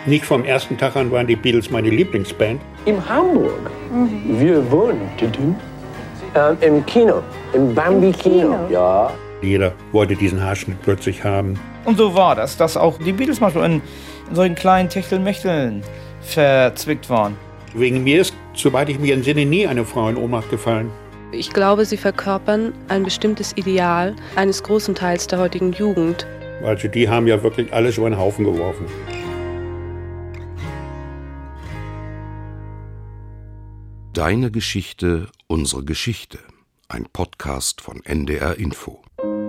Nicht vom ersten Tag an waren die Beatles meine Lieblingsband. In Hamburg. Wir wohnten im Kino, im Bambi-Kino. Ja. Jeder wollte diesen Haarschnitt plötzlich haben. Und so war das, dass auch die Beatles manchmal in solchen kleinen Techtelmechteln verzwickt waren. Wegen mir ist, soweit ich mich entsinne, nie eine Frau in Ohnmacht gefallen. Ich glaube, sie verkörpern ein bestimmtes Ideal eines großen Teils der heutigen Jugend. Also die haben ja wirklich alles über den Haufen geworfen. Deine Geschichte, unsere Geschichte. Ein Podcast von NDR Info.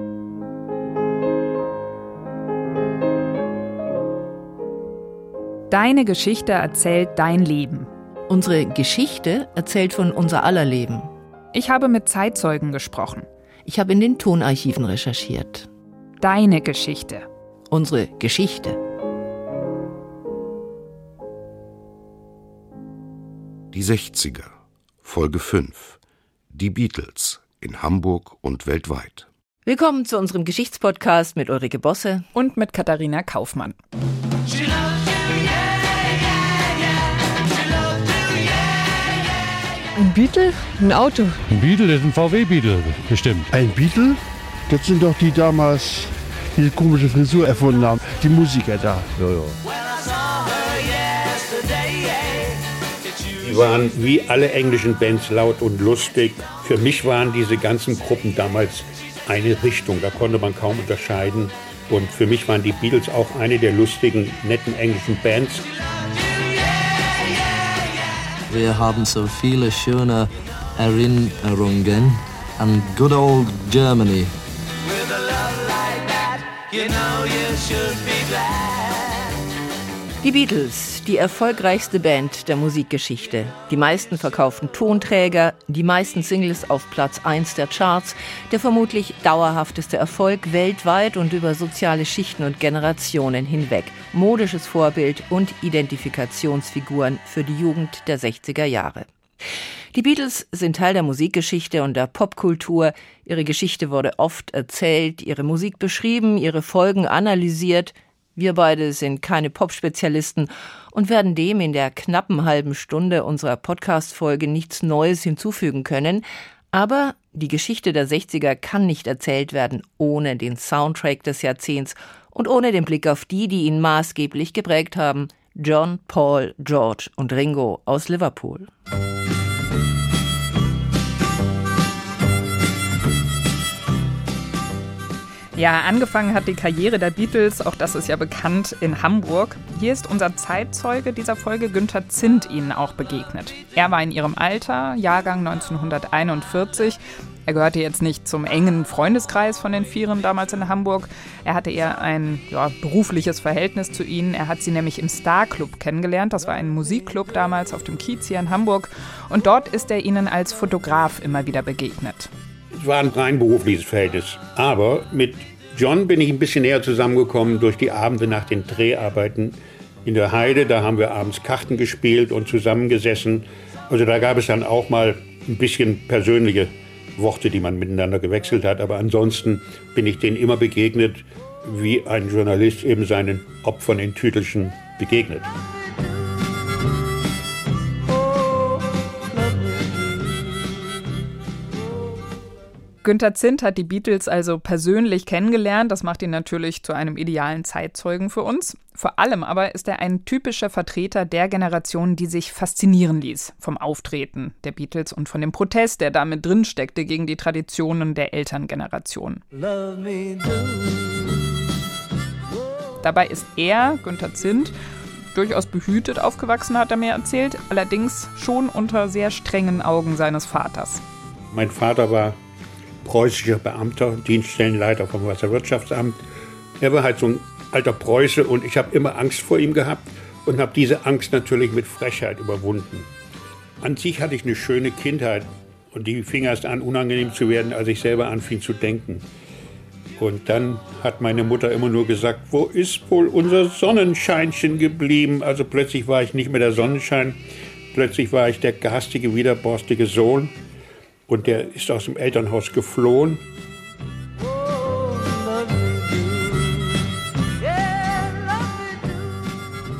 Deine Geschichte erzählt dein Leben. Unsere Geschichte erzählt von unser aller Leben. Ich habe mit Zeitzeugen gesprochen. Ich habe in den Tonarchiven recherchiert. Deine Geschichte. Unsere Geschichte. Die 60er, Folge 5. Die Beatles in Hamburg und weltweit. Willkommen zu unserem Geschichtspodcast mit Ulrike Bosse und mit Katharina Kaufmann. Ein Beatle? Ein Auto. Ein Beatle ist ein VW-Beatle, bestimmt. Ein Beatle? Das sind doch die damals diese komische Frisur erfunden haben. Die Musiker da. Ja. Die waren wie alle englischen Bands laut und lustig. Für mich waren diese ganzen Gruppen damals eine Richtung. Da konnte man kaum unterscheiden. Und für mich waren die Beatles auch eine der lustigen, netten englischen Bands. Wir haben so viele schöne Erinnerungen an good old Germany. Die Beatles, die erfolgreichste Band der Musikgeschichte. Die meisten verkauften Tonträger, die meisten Singles auf Platz 1 der Charts, der vermutlich dauerhafteste Erfolg weltweit und über soziale Schichten und Generationen hinweg. Modisches Vorbild und Identifikationsfiguren für die Jugend der 60er Jahre. Die Beatles sind Teil der Musikgeschichte und der Popkultur. Ihre Geschichte wurde oft erzählt, ihre Musik beschrieben, ihre Folgen analysiert. Wir beide sind keine Pop-Spezialisten und werden dem in der knappen halben Stunde unserer Podcast-Folge nichts Neues hinzufügen können. Aber die Geschichte der 60er kann nicht erzählt werden ohne den Soundtrack des Jahrzehnts und ohne den Blick auf die ihn maßgeblich geprägt haben. John, Paul, George und Ringo aus Liverpool. Ja, angefangen hat die Karriere der Beatles, auch das ist ja bekannt, in Hamburg. Hier ist unser Zeitzeuge dieser Folge, Günther Zindt, ihnen auch begegnet. Er war in ihrem Alter, Jahrgang 1941. Er gehörte jetzt nicht zum engen Freundeskreis von den Vieren damals in Hamburg. Er hatte eher ein berufliches Verhältnis zu ihnen. Er hat sie nämlich im Star Club kennengelernt. Das war ein Musikclub damals auf dem Kiez hier in Hamburg. Und dort ist er ihnen als Fotograf immer wieder begegnet. Es war ein rein berufliches Verhältnis. Aber mit John bin ich ein bisschen näher zusammengekommen durch die Abende nach den Dreharbeiten in der Heide. Da haben wir abends Karten gespielt und zusammengesessen. Also da gab es dann auch mal ein bisschen persönliche Worte, die man miteinander gewechselt hat. Aber ansonsten bin ich denen immer begegnet, wie ein Journalist eben seinen Opfern in Tütelchen begegnet. Günther Zindt hat die Beatles also persönlich kennengelernt. Das macht ihn natürlich zu einem idealen Zeitzeugen für uns. Vor allem aber ist er ein typischer Vertreter der Generation, die sich faszinieren ließ vom Auftreten der Beatles und von dem Protest, der damit drin steckte gegen die Traditionen der Elterngeneration. Dabei ist er, Günther Zindt, durchaus behütet aufgewachsen, hat er mir erzählt, allerdings schon unter sehr strengen Augen seines Vaters. Mein Vater war preußischer Beamter, Dienststellenleiter vom Wasserwirtschaftsamt. Er war halt so ein alter Preuße und ich habe immer Angst vor ihm gehabt und habe diese Angst natürlich mit Frechheit überwunden. An sich hatte ich eine schöne Kindheit und die fing erst an, unangenehm zu werden, als ich selber anfing zu denken. Und dann hat meine Mutter immer nur gesagt, wo ist wohl unser Sonnenscheinchen geblieben? Also plötzlich war ich nicht mehr der Sonnenschein, plötzlich war ich der garstige, widerborstige Sohn. Und der ist aus dem Elternhaus geflohen.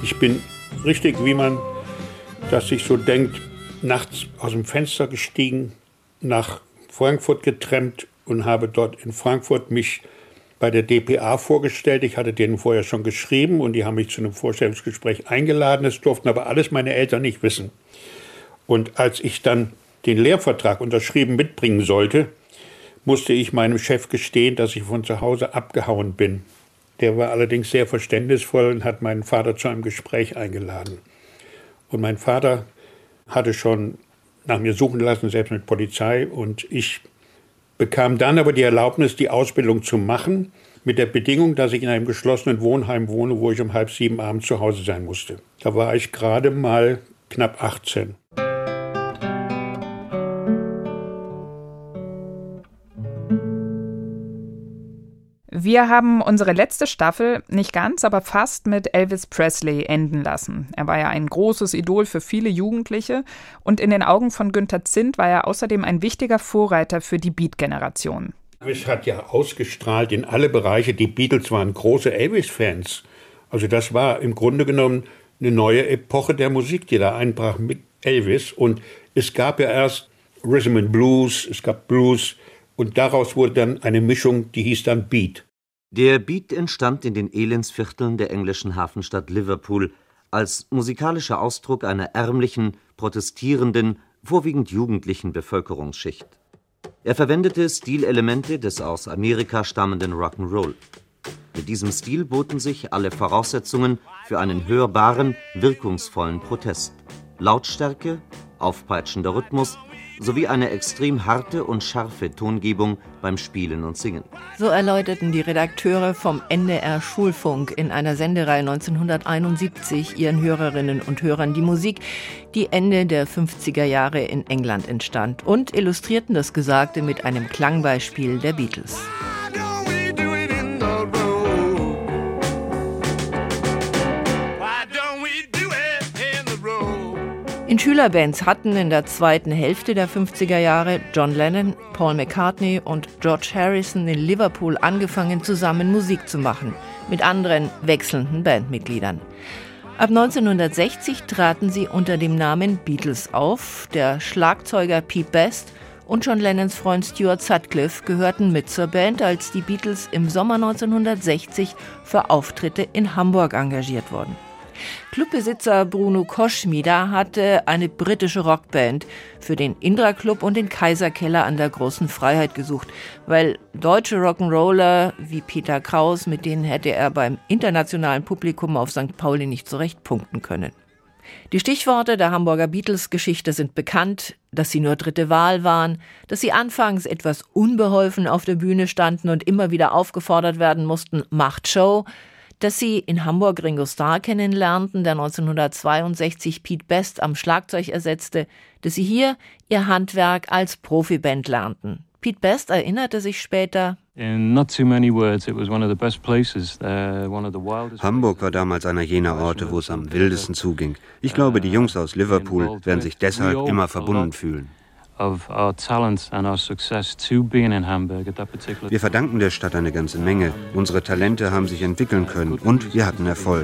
Ich bin richtig, wie man das sich so denkt, nachts aus dem Fenster gestiegen, nach Frankfurt getrennt und habe dort in Frankfurt mich bei der dpa vorgestellt. Ich hatte denen vorher schon geschrieben und die haben mich zu einem Vorstellungsgespräch eingeladen. Das durften aber alles meine Eltern nicht wissen. Und als ich dann den Lehrvertrag unterschrieben mitbringen sollte, musste ich meinem Chef gestehen, dass ich von zu Hause abgehauen bin. Der war allerdings sehr verständnisvoll und hat meinen Vater zu einem Gespräch eingeladen. Und mein Vater hatte schon nach mir suchen lassen, selbst mit Polizei. Und ich bekam dann aber die Erlaubnis, die Ausbildung zu machen, mit der Bedingung, dass ich in einem geschlossenen Wohnheim wohne, wo ich um 6:30 abends zu Hause sein musste. Da war ich gerade mal knapp 18. Wir haben unsere letzte Staffel nicht ganz, aber fast mit Elvis Presley enden lassen. Er war ja ein großes Idol für viele Jugendliche und in den Augen von Günther Zinnt war er außerdem ein wichtiger Vorreiter für die Beat-Generation. Elvis hat ja ausgestrahlt in alle Bereiche. Die Beatles waren große Elvis-Fans. Also das war im Grunde genommen eine neue Epoche der Musik, die da einbrach mit Elvis. Und es gab ja erst Rhythm and Blues, es gab Blues und daraus wurde dann eine Mischung, die hieß dann Beat. Der Beat entstand in den Elendsvierteln der englischen Hafenstadt Liverpool als musikalischer Ausdruck einer ärmlichen, protestierenden, vorwiegend jugendlichen Bevölkerungsschicht. Er verwendete Stilelemente des aus Amerika stammenden Rock'n'Roll. Mit diesem Stil boten sich alle Voraussetzungen für einen hörbaren, wirkungsvollen Protest. Lautstärke, aufpeitschender Rhythmus sowie eine extrem harte und scharfe Tongebung beim Spielen und Singen. So erläuterten die Redakteure vom NDR Schulfunk in einer Sendereihe 1971 ihren Hörerinnen und Hörern die Musik, die Ende der 50er Jahre in England entstand, und illustrierten das Gesagte mit einem Klangbeispiel der Beatles. In Schülerbands hatten in der zweiten Hälfte der 50er Jahre John Lennon, Paul McCartney und George Harrison in Liverpool angefangen, zusammen Musik zu machen, mit anderen wechselnden Bandmitgliedern. Ab 1960 traten sie unter dem Namen Beatles auf. Der Schlagzeuger Pete Best und John Lennons Freund Stuart Sutcliffe gehörten mit zur Band, als die Beatles im Sommer 1960 für Auftritte in Hamburg engagiert wurden. Clubbesitzer Bruno Koschmider hatte eine britische Rockband für den Indra Club und den Kaiserkeller an der Großen Freiheit gesucht, weil deutsche Rock'n'Roller wie Peter Kraus, mit denen hätte er beim internationalen Publikum auf St. Pauli nicht so recht punkten können. Die Stichworte der Hamburger Beatles-Geschichte sind bekannt: dass sie nur dritte Wahl waren, dass sie anfangs etwas unbeholfen auf der Bühne standen und immer wieder aufgefordert werden mussten, macht Show, dass sie in Hamburg Ringo Starr kennenlernten, der 1962 Pete Best am Schlagzeug ersetzte, dass sie hier ihr Handwerk als Profiband lernten. Pete Best erinnerte sich später: Hamburg war damals einer jener Orte, wo es am wildesten zuging. Ich glaube, die Jungs aus Liverpool werden sich deshalb immer verbunden fühlen. Wir verdanken der Stadt eine ganze Menge. Unsere Talente haben sich entwickeln können und wir hatten Erfolg.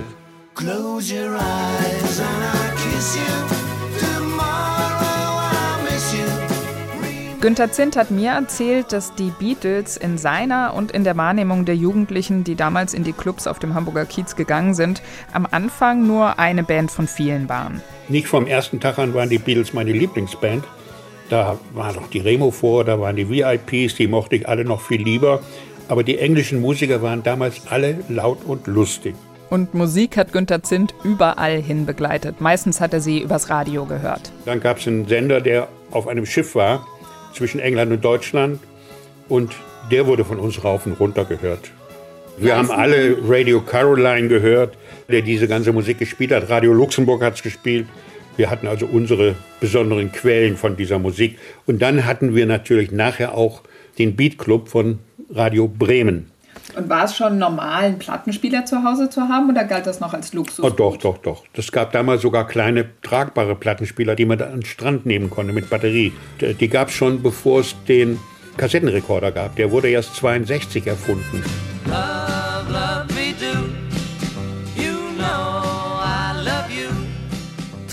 Günther Zinnt hat mir erzählt, dass die Beatles in seiner und in der Wahrnehmung der Jugendlichen, die damals in die Clubs auf dem Hamburger Kiez gegangen sind, am Anfang nur eine Band von vielen waren. Nicht vom ersten Tag an waren die Beatles meine Lieblingsband. Da war noch die Remo vor, da waren die VIPs, die mochte ich alle noch viel lieber. Aber die englischen Musiker waren damals alle laut und lustig. Und Musik hat Günther Zinnt überall hin begleitet. Meistens hat er sie übers Radio gehört. Dann gab es einen Sender, der auf einem Schiff war, zwischen England und Deutschland. Und der wurde von uns rauf und runter gehört. Wir haben alle Radio Caroline gehört, der diese ganze Musik gespielt hat. Radio Luxemburg hat es gespielt. Wir hatten also unsere besonderen Quellen von dieser Musik. Und dann hatten wir natürlich nachher auch den Beat Club von Radio Bremen. Und war es schon normal, einen Plattenspieler zu Hause zu haben oder galt das noch als Luxus? Oh, doch. Das gab damals sogar kleine tragbare Plattenspieler, die man da an den Strand nehmen konnte mit Batterie. Die gab es schon, bevor es den Kassettenrekorder gab. Der wurde erst 1962 erfunden. Love, love me do. You know I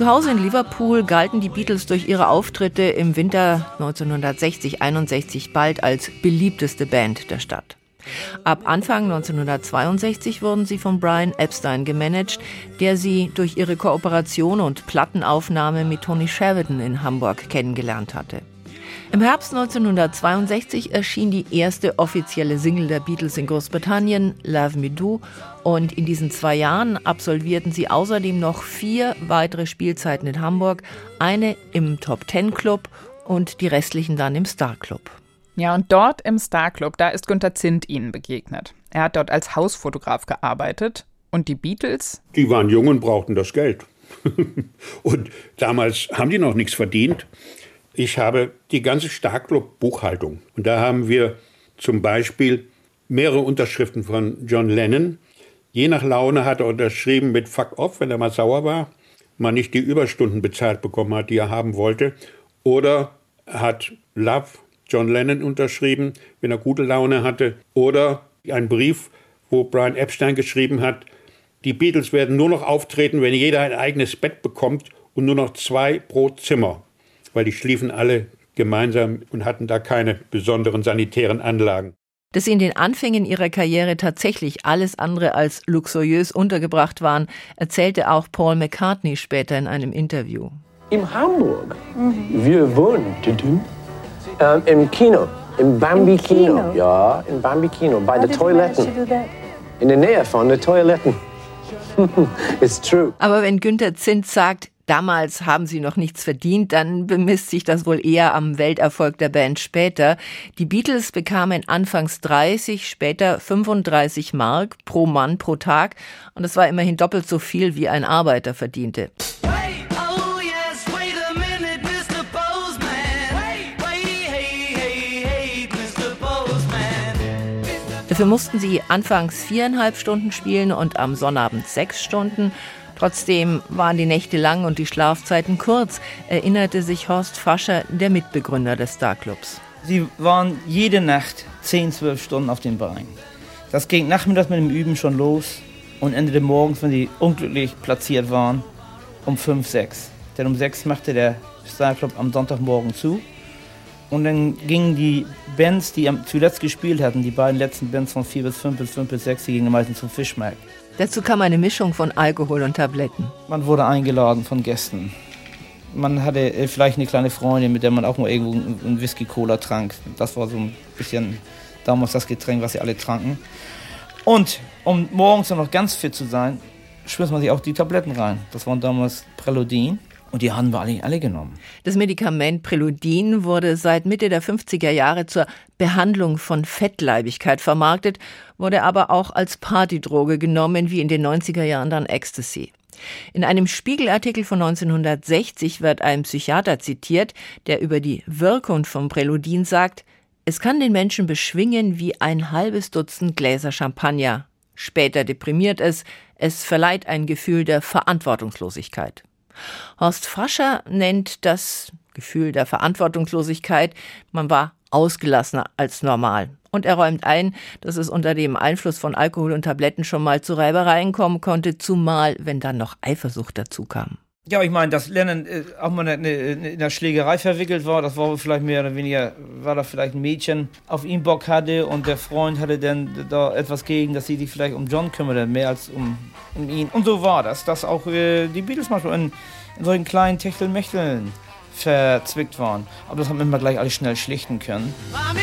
Zu Hause in Liverpool galten die Beatles durch ihre Auftritte im Winter 1960-61 bald als beliebteste Band der Stadt. Ab Anfang 1962 wurden sie von Brian Epstein gemanagt, der sie durch ihre Kooperation und Plattenaufnahme mit Tony Sheridan in Hamburg kennengelernt hatte. Im Herbst 1962 erschien die erste offizielle Single der Beatles in Großbritannien, Love Me Do, und in diesen 2 Jahren absolvierten sie außerdem noch 4 weitere Spielzeiten in Hamburg, eine im Top-10-Club und die restlichen dann im Star-Club. Ja, und dort im Star-Club, da ist Günther Zindt ihnen begegnet. Er hat dort als Hausfotograf gearbeitet. Und die Beatles? Die waren jung und brauchten das Geld. Und damals haben die noch nichts verdient. Ich habe die ganze Star-Club-Buchhaltung. Und da haben wir zum Beispiel mehrere Unterschriften von John Lennon. Je nach Laune hat er unterschrieben mit Fuck off, wenn er mal sauer war, mal nicht die Überstunden bezahlt bekommen hat, die er haben wollte. Oder hat Love John Lennon unterschrieben, wenn er gute Laune hatte. Oder ein Brief, wo Brian Epstein geschrieben hat, die Beatles werden nur noch auftreten, wenn jeder ein eigenes Bett bekommt und nur noch 2 pro Zimmer. Weil die schliefen alle gemeinsam und hatten da keine besonderen sanitären Anlagen. Dass sie in den Anfängen ihrer Karriere tatsächlich alles andere als luxuriös untergebracht waren, erzählte auch Paul McCartney später in einem Interview. In Hamburg, wir wohnten im Kino, im Bambi Kino. Ja, im Bambi Kino, bei den Toiletten. In der Nähe von den Toiletten. It's true. Aber wenn Günther Zindt sagt, damals haben sie noch nichts verdient, dann bemisst sich das wohl eher am Welterfolg der Band später. Die Beatles bekamen anfangs 30, später 35 Mark pro Mann pro Tag. Und das war immerhin doppelt so viel, wie ein Arbeiter verdiente. Dafür mussten sie anfangs 4,5 Stunden spielen und am Sonnabend 6 Stunden. Trotzdem waren die Nächte lang und die Schlafzeiten kurz, erinnerte sich Horst Fascher, der Mitbegründer des Starclubs. Sie waren jede Nacht 10, 12 Stunden auf den Beinen. Das ging nachmittags mit dem Üben schon los und endete morgens, wenn sie unglücklich platziert waren, um 5, 6. Denn um 6 machte der Starclub am Sonntagmorgen zu. Und dann gingen die Bands, die zuletzt gespielt hatten, die beiden letzten Bands von 4 bis 5 bis 5 bis 6, die gingen meistens zum Fischmarkt. Dazu kam eine Mischung von Alkohol und Tabletten. Man wurde eingeladen von Gästen. Man hatte vielleicht eine kleine Freundin, mit der man auch mal irgendwo einen Whisky-Cola trank. Das war so ein bisschen damals das Getränk, was sie alle tranken. Und um morgens noch ganz fit zu sein, schmiss man sich auch die Tabletten rein. Das waren damals Preludin. Und die haben wir alle genommen. Das Medikament Preludin wurde seit Mitte der 50er Jahre zur Behandlung von Fettleibigkeit vermarktet, wurde aber auch als Partydroge genommen, wie in den 90er Jahren dann Ecstasy. In einem Spiegelartikel von 1960 wird ein Psychiater zitiert, der über die Wirkung von Preludin sagt, es kann den Menschen beschwingen wie ein halbes Dutzend Gläser Champagner. Später deprimiert es verleiht ein Gefühl der Verantwortungslosigkeit. Horst Fascher nennt das Gefühl der Verantwortungslosigkeit, man war ausgelassener als normal. Und er räumt ein, dass es unter dem Einfluss von Alkohol und Tabletten schon mal zu Reibereien kommen konnte, zumal wenn dann noch Eifersucht dazu kam. Ja, ich meine, dass Lennon auch mal in der Schlägerei verwickelt war, das war vielleicht mehr oder weniger, war da vielleicht ein Mädchen auf ihn Bock hatte und der Freund hatte dann da etwas gegen, dass sie sich vielleicht um John kümmerte, mehr als um ihn. Und so war das, dass auch die Beatles manchmal in solchen kleinen Techtelmechteln verzwickt waren. Aber das haben wir immer gleich alles schnell schlichten können.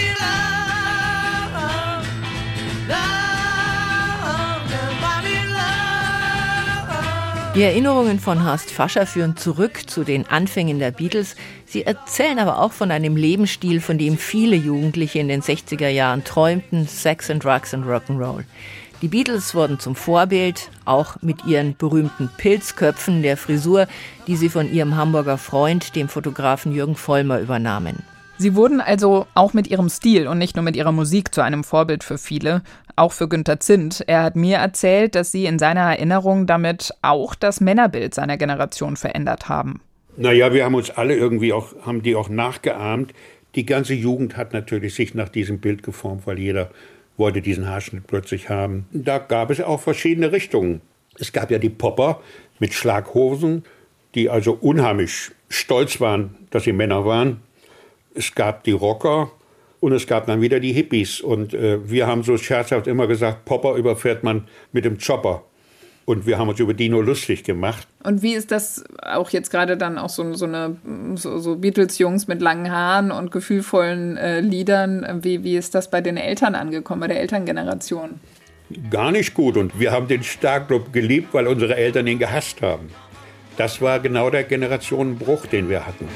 Die Erinnerungen von Horst Fascher führen zurück zu den Anfängen der Beatles. Sie erzählen aber auch von einem Lebensstil, von dem viele Jugendliche in den 60er Jahren träumten: Sex and Drugs and Rock'n'Roll. Die Beatles wurden zum Vorbild, auch mit ihren berühmten Pilzköpfen, der Frisur, die sie von ihrem Hamburger Freund, dem Fotografen Jürgen Vollmer, übernahmen. Sie wurden also auch mit ihrem Stil und nicht nur mit ihrer Musik zu einem Vorbild für viele, auch für Günther Zindt. Er hat mir erzählt, dass sie in seiner Erinnerung damit auch das Männerbild seiner Generation verändert haben. Naja, wir haben uns alle irgendwie haben die auch nachgeahmt. Die ganze Jugend hat natürlich sich nach diesem Bild geformt, weil jeder wollte diesen Haarschnitt plötzlich haben. Da gab es auch verschiedene Richtungen. Es gab ja die Popper mit Schlaghosen, die also unheimlich stolz waren, dass sie Männer waren. Es gab die Rocker und es gab dann wieder die Hippies. Und wir haben so scherzhaft immer gesagt, Popper überfährt man mit dem Chopper. Und wir haben uns über die nur lustig gemacht. Und wie ist das auch jetzt gerade dann auch so Beatles-Jungs mit langen Haaren und gefühlvollen Liedern? Wie ist das bei den Eltern angekommen, bei der Elterngeneration? Gar nicht gut. Und wir haben den Star-Club geliebt, weil unsere Eltern ihn gehasst haben. Das war genau der Generationenbruch, den wir hatten.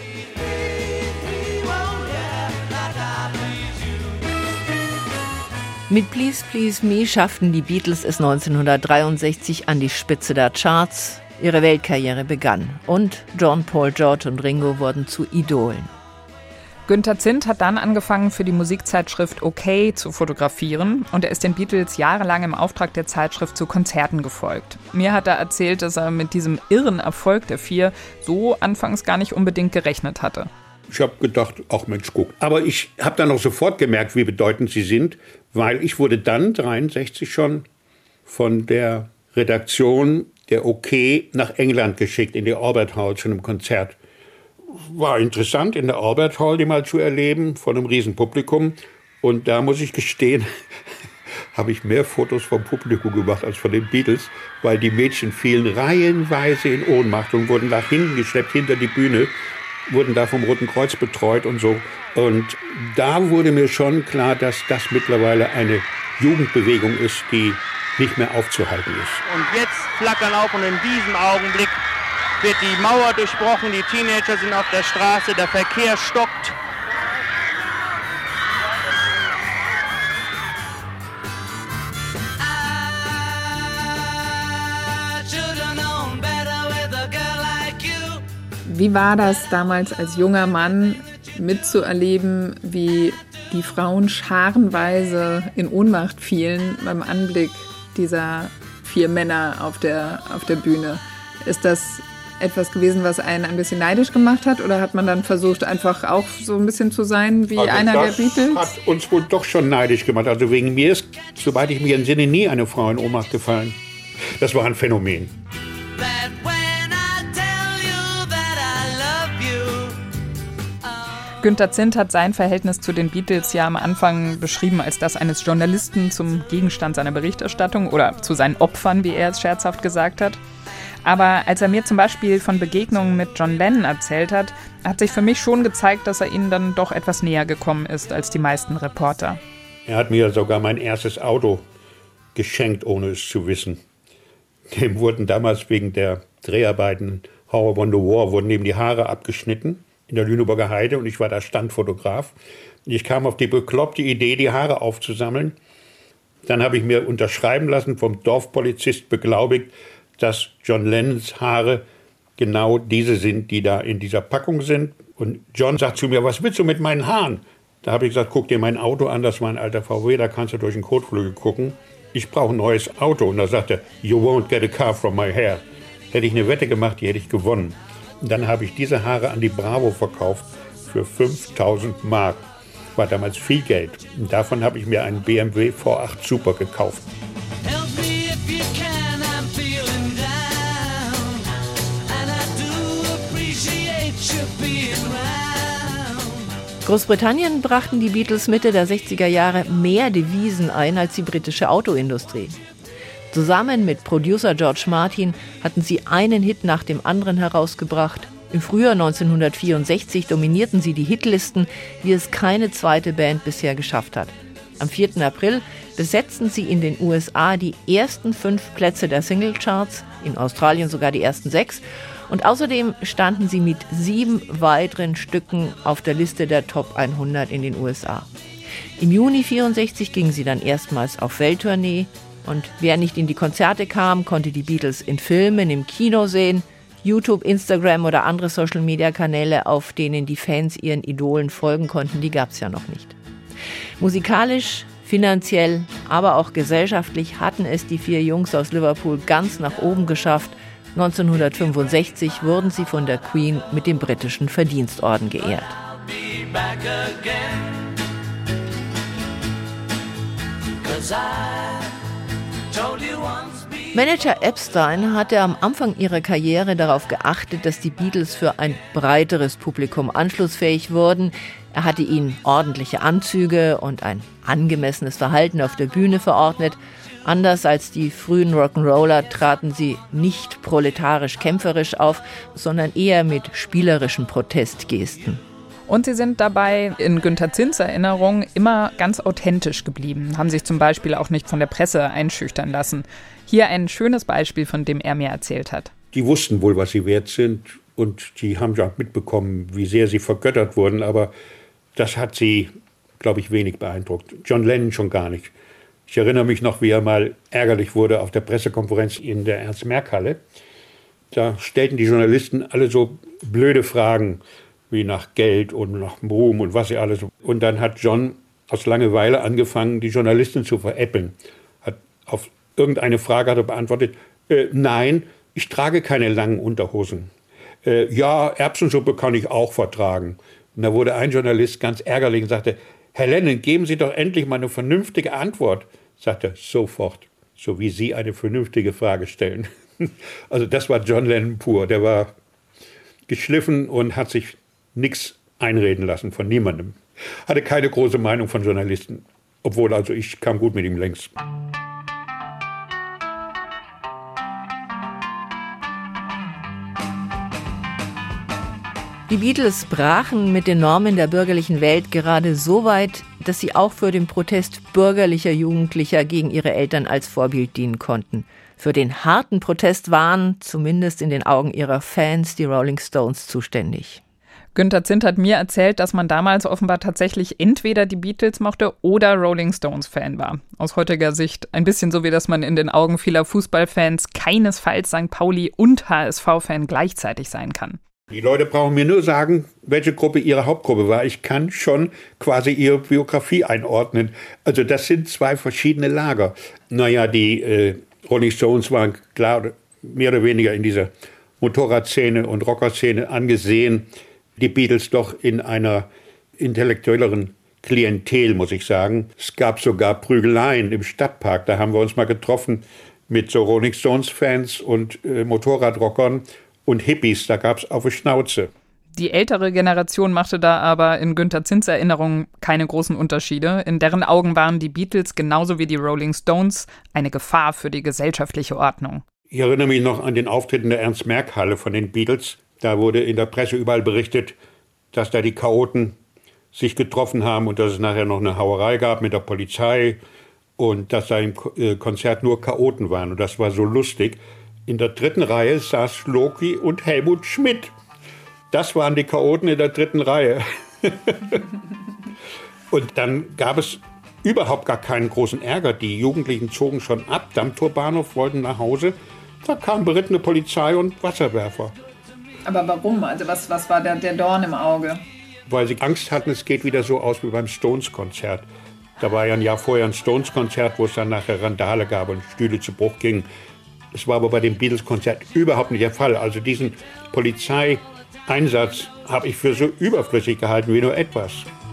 Mit Please Please Me schafften die Beatles es 1963 an die Spitze der Charts. Ihre Weltkarriere begann und John, Paul, George und Ringo wurden zu Idolen. Günther Zindt hat dann angefangen, für die Musikzeitschrift OK zu fotografieren und er ist den Beatles jahrelang im Auftrag der Zeitschrift zu Konzerten gefolgt. Mir hat er erzählt, dass er mit diesem irren Erfolg der vier so anfangs gar nicht unbedingt gerechnet hatte. Ich habe gedacht, ach Mensch, guck. Aber ich habe dann auch sofort gemerkt, wie bedeutend sie sind, weil ich wurde dann, 1963 schon, von der Redaktion der OK nach England geschickt, in die Albert Hall zu einem Konzert. War interessant, in der Albert Hall die mal zu erleben, von einem riesen Publikum. Und da muss ich gestehen, habe ich mehr Fotos vom Publikum gemacht als von den Beatles, weil die Mädchen fielen reihenweise in Ohnmacht und wurden nach hinten geschleppt, hinter die Bühne, wurden da vom Roten Kreuz betreut und so. Und da wurde mir schon klar, dass das mittlerweile eine Jugendbewegung ist, die nicht mehr aufzuhalten ist. Und jetzt flackern auf und in diesem Augenblick wird die Mauer durchbrochen, die Teenager sind auf der Straße, der Verkehr stockt. Wie war das damals als junger Mann mitzuerleben, wie die Frauen scharenweise in Ohnmacht fielen beim Anblick dieser 4 Männer auf der Bühne? Ist das etwas gewesen, was einen ein bisschen neidisch gemacht hat? Oder hat man dann versucht, einfach auch so ein bisschen zu sein wie einer der Beatles? Das hat uns wohl doch schon neidisch gemacht. Also wegen mir ist, soweit ich mich entsinne, nie eine Frau in Ohnmacht gefallen. Das war ein Phänomen. Günther Zindt hat sein Verhältnis zu den Beatles ja am Anfang beschrieben als das eines Journalisten zum Gegenstand seiner Berichterstattung oder zu seinen Opfern, wie er es scherzhaft gesagt hat. Aber als er mir zum Beispiel von Begegnungen mit John Lennon erzählt hat sich für mich schon gezeigt, dass er ihnen dann doch etwas näher gekommen ist als die meisten Reporter. Er hat mir sogar mein erstes Auto geschenkt, ohne es zu wissen. Dem wurden damals wegen der Dreharbeiten How I Won the War, wurden ihm die Haare abgeschnitten in der Lüneburger Heide und ich war da Standfotograf. Ich kam auf die bekloppte Idee, die Haare aufzusammeln. Dann habe ich mir unterschreiben lassen, vom Dorfpolizist beglaubigt, dass John Lennons Haare genau diese sind, die da in dieser Packung sind. Und John sagt zu mir, was willst du mit meinen Haaren? Da habe ich gesagt, guck dir mein Auto an, das war ein alter VW, da kannst du durch den Kotflügel gucken. Ich brauche ein neues Auto. Und da sagt er, you won't get a car from my hair. Hätte ich eine Wette gemacht, die hätte ich gewonnen. Und dann habe ich diese Haare an die Bravo verkauft für 5.000 Mark. War damals viel Geld. Und davon habe ich mir einen BMW V8 Super gekauft. Großbritannien brachten die Beatles Mitte der 60er Jahre mehr Devisen ein als die britische Autoindustrie. Zusammen mit Producer George Martin hatten sie einen Hit nach dem anderen herausgebracht. Im Frühjahr 1964 dominierten sie die Hitlisten, wie es keine zweite Band bisher geschafft hat. Am 4. April besetzten sie in den USA die ersten 5 Plätze der Singlecharts, in Australien sogar die ersten 6. Und außerdem standen sie mit 7 weiteren Stücken auf der Liste der Top 100 in den USA. Im Juni 1964 gingen sie dann erstmals auf Welttournee. Und wer nicht in die Konzerte kam, konnte die Beatles in Filmen, im Kino sehen, YouTube, Instagram oder andere Social-Media-Kanäle, auf denen die Fans ihren Idolen folgen konnten, die gab es ja noch nicht. Musikalisch, finanziell, aber auch gesellschaftlich hatten es die 4 Jungs aus Liverpool ganz nach oben geschafft. 1965 wurden sie von der Queen mit dem britischen Verdienstorden geehrt. Told you once before. Manager Epstein hatte am Anfang ihrer Karriere darauf geachtet, dass die Beatles für ein breiteres Publikum anschlussfähig wurden. Er hatte ihnen ordentliche Anzüge und ein angemessenes Verhalten auf der Bühne verordnet. Anders als die frühen Rock'n'Roller traten sie nicht proletarisch-kämpferisch auf, sondern eher mit spielerischen Protestgesten. Und sie sind dabei in Günter Zinns Erinnerung immer ganz authentisch geblieben, haben sich zum Beispiel auch nicht von der Presse einschüchtern lassen. Hier ein schönes Beispiel, von dem er mir erzählt hat. Die wussten wohl, was sie wert sind und die haben ja mitbekommen, wie sehr sie vergöttert wurden, aber das hat sie, glaube ich, wenig beeindruckt. John Lennon schon gar nicht. Ich erinnere mich noch, wie er mal ärgerlich wurde auf der Pressekonferenz in der Ernst-Merck-Halle. Da stellten die Journalisten alle so blöde Fragen, wie nach Geld und nach Ruhm und was sie alles. Und dann hat John aus Langeweile angefangen, die Journalisten zu veräppeln. Hat auf irgendeine Frage hat er beantwortet, nein, ich trage keine langen Unterhosen. Ja, Erbsensuppe kann ich auch vertragen. Und da wurde ein Journalist ganz ärgerlich und sagte, Herr Lennon, geben Sie doch endlich mal eine vernünftige Antwort. Sagt er, sofort, so wie Sie eine vernünftige Frage stellen. Also das war John Lennon pur. Der war geschliffen und hat sich nichts einreden lassen von niemandem. Hatte keine große Meinung von Journalisten. Obwohl, also ich kam gut mit ihm längst. Die Beatles brachen mit den Normen der bürgerlichen Welt gerade so weit, dass sie auch für den Protest bürgerlicher Jugendlicher gegen ihre Eltern als Vorbild dienen konnten. Für den harten Protest waren, zumindest in den Augen ihrer Fans, die Rolling Stones zuständig. Günter Zinnt hat mir erzählt, dass man damals offenbar tatsächlich entweder die Beatles mochte oder Rolling Stones Fan war. Aus heutiger Sicht ein bisschen so, wie dass man in den Augen vieler Fußballfans keinesfalls St. Pauli und HSV-Fan gleichzeitig sein kann. Die Leute brauchen mir nur sagen, welche Gruppe ihre Hauptgruppe war. Ich kann schon quasi ihre Biografie einordnen. Also das sind zwei verschiedene Lager. Naja, die Rolling Stones waren klar mehr oder weniger in dieser Motorradszene und Rockerszene angesehen. Die Beatles doch in einer intellektuelleren Klientel, muss ich sagen. Es gab sogar Prügeleien im Stadtpark. Da haben wir uns mal getroffen mit so Rolling Stones-Fans und Motorradrockern und Hippies. Da gab es auf die Schnauze. Die ältere Generation machte da aber in Günter Zinns Erinnerung keine großen Unterschiede. In deren Augen waren die Beatles genauso wie die Rolling Stones eine Gefahr für die gesellschaftliche Ordnung. Ich erinnere mich noch an den Auftritt in der Ernst-Merck-Halle von den Beatles. Da wurde in der Presse überall berichtet, dass da die Chaoten sich getroffen haben und dass es nachher noch eine Hauerei gab mit der Polizei und dass da im Konzert nur Chaoten waren. Und das war so lustig. In der dritten Reihe saß Schloki und Helmut Schmidt. Das waren die Chaoten in der dritten Reihe. Und dann gab es überhaupt gar keinen großen Ärger. Die Jugendlichen zogen schon ab. Dammtorbahnhof, wollten nach Hause. Da kam berittene Polizei und Wasserwerfer. Aber warum? Also was war der Dorn im Auge? Weil sie Angst hatten, es geht wieder so aus wie beim Stones-Konzert. Da war ja ein Jahr vorher ein Stones-Konzert, wo es dann nachher Randale gab und Stühle zu Bruch gingen. Das war aber bei dem Beatles-Konzert überhaupt nicht der Fall. Also diesen Polizeieinsatz habe ich für so überflüssig gehalten wie nur etwas.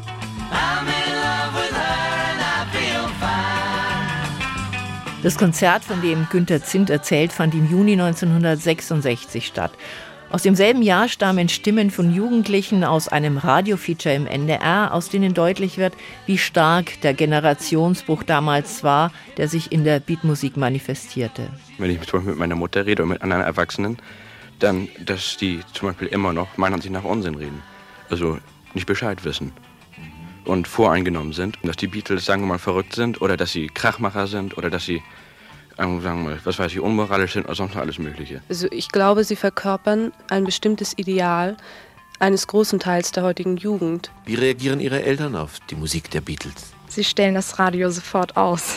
Das Konzert, von dem Günter Zinnt erzählt, fand im Juni 1966 statt. Aus demselben Jahr stammen Stimmen von Jugendlichen aus einem Radiofeature im NDR, aus denen deutlich wird, wie stark der Generationsbruch damals war, der sich in der Beatmusik manifestierte. Wenn ich zum Beispiel mit meiner Mutter rede oder mit anderen Erwachsenen, dann, dass die zum Beispiel immer noch meiner Ansicht nach Unsinn reden. Also nicht Bescheid wissen und voreingenommen sind. Dass die Beatles, sagen wir mal, verrückt sind oder dass sie Krachmacher sind oder dass sie sagen wir mal, was weiß ich, unmoralisch sind oder sonst noch alles Mögliche. Also ich glaube, sie verkörpern ein bestimmtes Ideal eines großen Teils der heutigen Jugend. Wie reagieren Ihre Eltern auf die Musik der Beatles? Sie stellen das Radio sofort aus.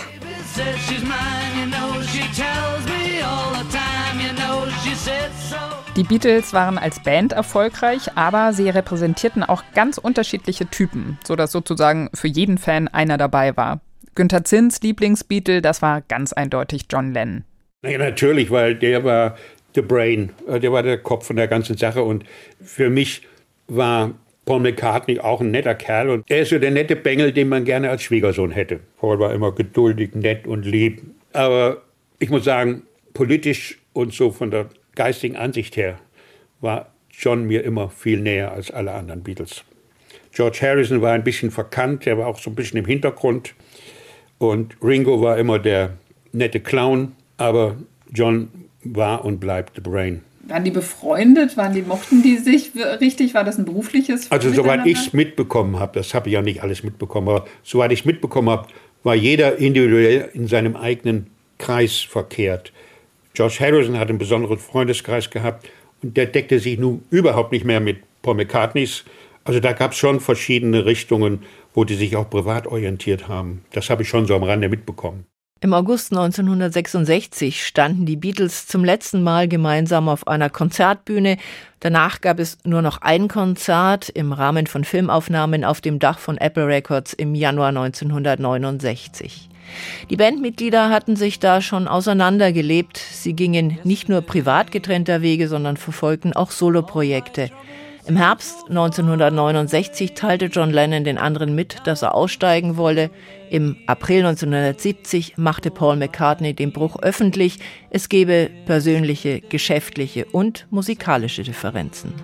Die Beatles waren als Band erfolgreich, aber sie repräsentierten auch ganz unterschiedliche Typen, sodass sozusagen für jeden Fan einer dabei war. Günter Zinns Lieblingsbeatle, das war ganz eindeutig John Lennon. Ja, natürlich, weil der war the brain, der war der Kopf von der ganzen Sache. Und für mich war Paul McCartney auch ein netter Kerl. Und er ist so der nette Bengel, den man gerne als Schwiegersohn hätte. Paul war immer geduldig, nett und lieb. Aber ich muss sagen, politisch und so von der geistigen Ansicht her war John mir immer viel näher als alle anderen Beatles. George Harrison war ein bisschen verkannt, der war auch so ein bisschen im Hintergrund. Und Ringo war immer der nette Clown, aber John war und bleibt the Brain. Waren die befreundet? Mochten die sich richtig? War das ein berufliches? Also soweit ich es mitbekommen habe, das habe ich ja nicht alles mitbekommen, aber soweit ich es mitbekommen habe, war jeder individuell in seinem eigenen Kreis verkehrt. George Harrison hat einen besonderen Freundeskreis gehabt und der deckte sich nun überhaupt nicht mehr mit Paul McCartneys. Also da gab es schon verschiedene Richtungen, wo die sich auch privat orientiert haben. Das habe ich schon so am Rande mitbekommen. Im August 1966 standen die Beatles zum letzten Mal gemeinsam auf einer Konzertbühne. Danach gab es nur noch ein Konzert im Rahmen von Filmaufnahmen auf dem Dach von Apple Records im Januar 1969. Die Bandmitglieder hatten sich da schon auseinandergelebt. Sie gingen nicht nur privat getrennter Wege, sondern verfolgten auch Soloprojekte. Im Herbst 1969 teilte John Lennon den anderen mit, dass er aussteigen wolle. Im April 1970 machte Paul McCartney den Bruch öffentlich. Es gebe persönliche, geschäftliche und musikalische Differenzen.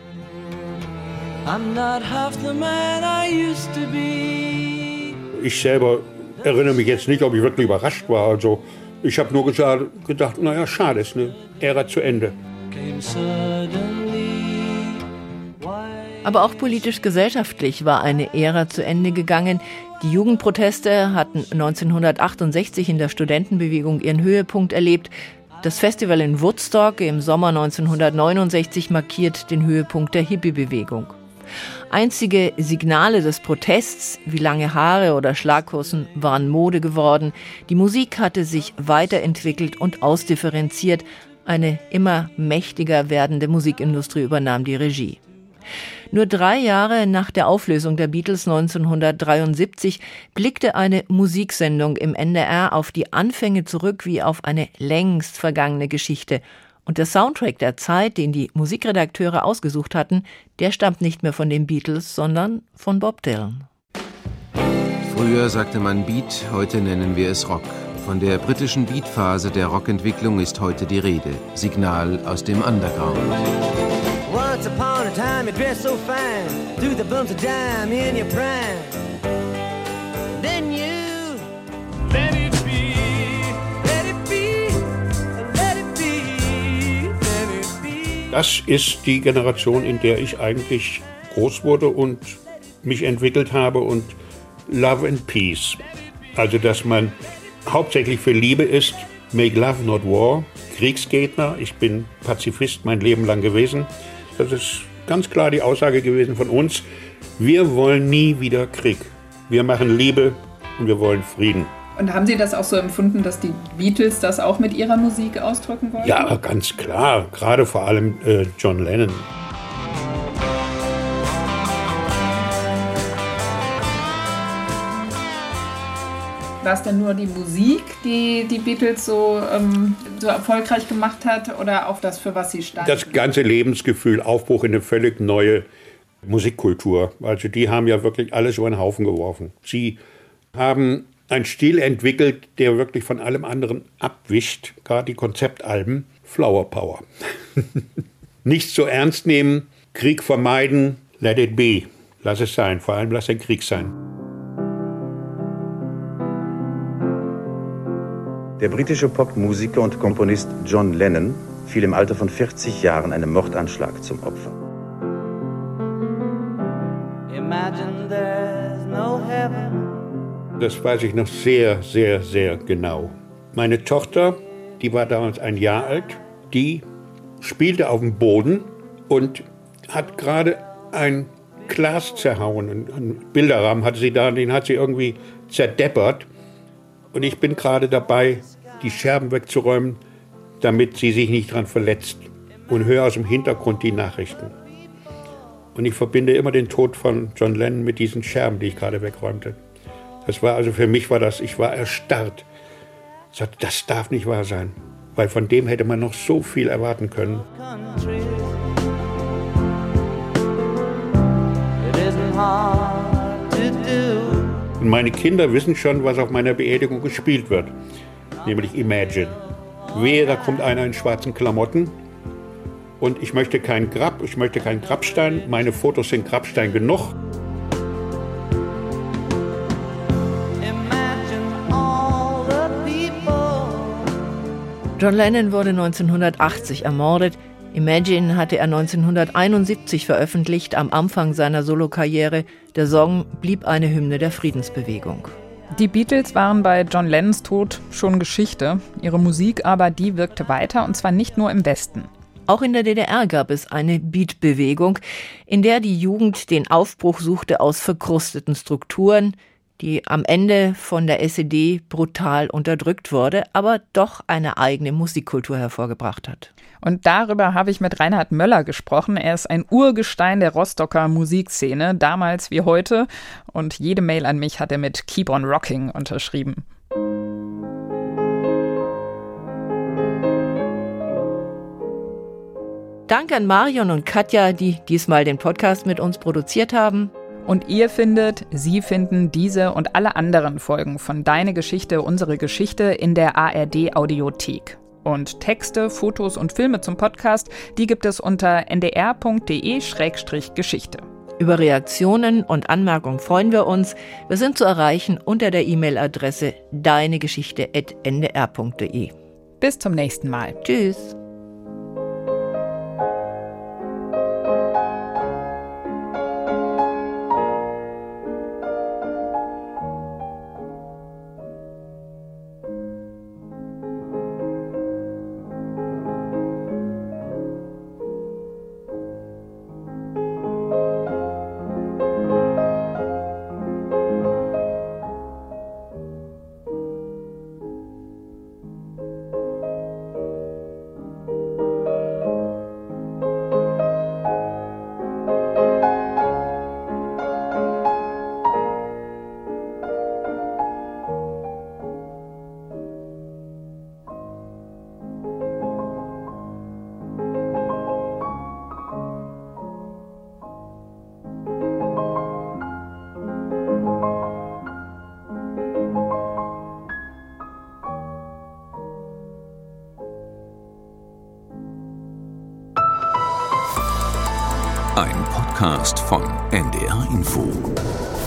Ich selber erinnere mich jetzt nicht, ob ich wirklich überrascht war. Also ich habe nur gedacht, naja, schade, ist eine Ära zu Ende. Aber auch politisch-gesellschaftlich war eine Ära zu Ende gegangen. Die Jugendproteste hatten 1968 in der Studentenbewegung ihren Höhepunkt erlebt. Das Festival in Woodstock im Sommer 1969 markiert den Höhepunkt der Hippie-Bewegung. Einzige Signale des Protests, wie lange Haare oder Schlaghosen, waren Mode geworden. Die Musik hatte sich weiterentwickelt und ausdifferenziert. Eine immer mächtiger werdende Musikindustrie übernahm die Regie. Nur 3 Jahre nach der Auflösung der Beatles 1973 blickte eine Musiksendung im NDR auf die Anfänge zurück wie auf eine längst vergangene Geschichte. Und der Soundtrack der Zeit, den die Musikredakteure ausgesucht hatten, der stammt nicht mehr von den Beatles, sondern von Bob Dylan. Früher sagte man Beat, heute nennen wir es Rock. Von der britischen Beat-Phase der Rockentwicklung ist heute die Rede. Signal aus dem Underground. Once upon a time you dressed so fine, threw the bumps of dime in your prime. Then you let it be, let it be, let it be, let it be. Das ist die Generation, in der ich eigentlich groß wurde und mich entwickelt habe und Love and Peace. Also dass man hauptsächlich für Liebe ist, make love not war, Kriegsgegner, ich bin Pazifist mein Leben lang gewesen. Das ist ganz klar die Aussage gewesen von uns. Wir wollen nie wieder Krieg. Wir machen Liebe und wir wollen Frieden. Und haben Sie das auch so empfunden, dass die Beatles das auch mit ihrer Musik ausdrücken wollten? Ja, ganz klar. Gerade vor allem John Lennon. War es denn nur die Musik, die die Beatles so erfolgreich gemacht hat oder auch das, für was sie standen? Das ganze Lebensgefühl, Aufbruch in eine völlig neue Musikkultur. Also die haben ja wirklich alles über den Haufen geworfen. Sie haben einen Stil entwickelt, der wirklich von allem anderen abwischt. Gerade die Konzeptalben, Flower Power. Nicht so ernst nehmen, Krieg vermeiden, let it be. Lass es sein, vor allem lass den Krieg sein. Der britische Popmusiker und Komponist John Lennon fiel im Alter von 40 Jahren einem Mordanschlag zum Opfer. Das weiß ich noch sehr, sehr, sehr genau. Meine Tochter, die war damals 1 Jahr alt, die spielte auf dem Boden und hat gerade ein Glas zerhauen. Einen Bilderrahmen hatte sie da, den hat sie irgendwie zerdeppert. Und ich bin gerade dabei, die Scherben wegzuräumen, damit sie sich nicht dran verletzt. Und höre aus dem Hintergrund die Nachrichten. Und ich verbinde immer den Tod von John Lennon mit diesen Scherben, die ich gerade wegräumte. Das war also für mich ich war erstarrt. Ich sagte, das darf nicht wahr sein. Weil von dem hätte man noch so viel erwarten können. Und meine Kinder wissen schon, was auf meiner Beerdigung gespielt wird. Nämlich Imagine. wehe, da kommt einer in schwarzen Klamotten. Und ich möchte kein Grab, ich möchte keinen Grabstein. Meine Fotos sind Grabstein genug. John Lennon wurde 1980 ermordet. Imagine hatte er 1971 veröffentlicht, am Anfang seiner Solokarriere. Der Song blieb eine Hymne der Friedensbewegung. Die Beatles waren bei John Lennons Tod schon Geschichte. Ihre Musik aber, die wirkte weiter, und zwar nicht nur im Westen. Auch in der DDR gab es eine Beat-Bewegung, in der die Jugend den Aufbruch suchte aus verkrusteten Strukturen, die am Ende von der SED brutal unterdrückt wurde, aber doch eine eigene Musikkultur hervorgebracht hat. Und darüber habe ich mit Reinhard Möller gesprochen. Er ist ein Urgestein der Rostocker Musikszene, damals wie heute. Und jede Mail an mich hat er mit Keep on Rocking unterschrieben. Dank an Marion und Katja, die diesmal den Podcast mit uns produziert haben. Und Sie finden diese und alle anderen Folgen von Deine Geschichte, unsere Geschichte in der ARD-Audiothek. Und Texte, Fotos und Filme zum Podcast, die gibt es unter ndr.de/Geschichte. Über Reaktionen und Anmerkungen freuen wir uns. Wir sind zu erreichen unter der E-Mail-Adresse deinegeschichte@ndr.de. Bis zum nächsten Mal. Tschüss. Ein Podcast von NDR Info.